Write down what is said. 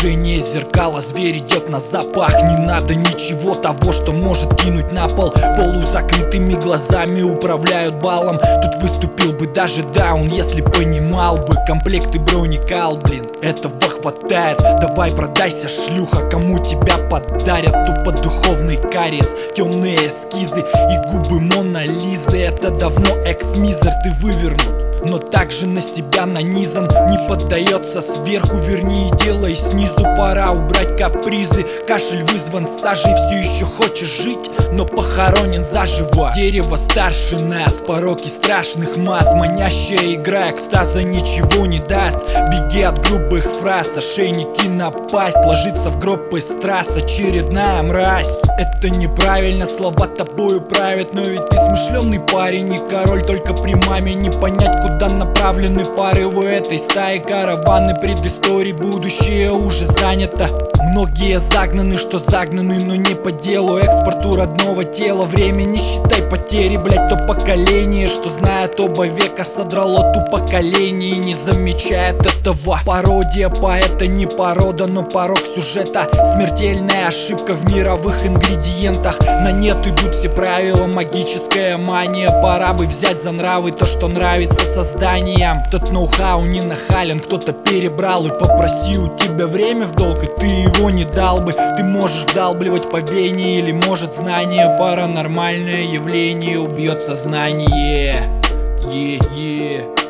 Отражение зеркала, зверь идет на запах. Не надо ничего того, что может кинуть на пол. Полузакрытыми глазами управляют балом. Тут выступил бы даже даун, если понимал бы. Комплекты броникал, блин, этого хватает. Давай продайся, шлюха, кому тебя подарят. Тупо духовный кариес, темные эскизы и губы Мона Лизы. Это давно экс-мизер, ты вывернут, но также на себя нанизан. Не поддается сверху, верни и делай снизу. Пора убрать капризы, кашель вызван сажей. Все еще хочешь жить, но похоронен заживо. Дерево старше нас, пороки страшных масс. Манящая игра экстаза ничего не даст. Беги от грубых фраз, ошейники напасть. Ложится в гроб из трасс очередная мразь. Это неправильно, слова тобою правят. Но ведь ты смышленый парень и король. Только при маме не понять, куда направлены порывы этой стаи. Караваны предысторий, будущее уже занято. Многие загнаны, что загнаны, но не по делу. Экспорту родного тела, время не считай потери. Блять, то поколение, что знает оба века, содрало ту поколение и не замечает этого. Пародия поэта, не порода, но порог сюжета. Смертельная ошибка в мировых ингредиентах. На нет идут все правила, магическая мания. Пора бы взять за нравы то, что нравится созданиям. Тот ноу-хау не нахален, кто-то перебрал. И попроси у тебя время в долг, и ты его не дал бы. Ты можешь вдалбливать по вене, или может знание паранормальное явление убьет сознание.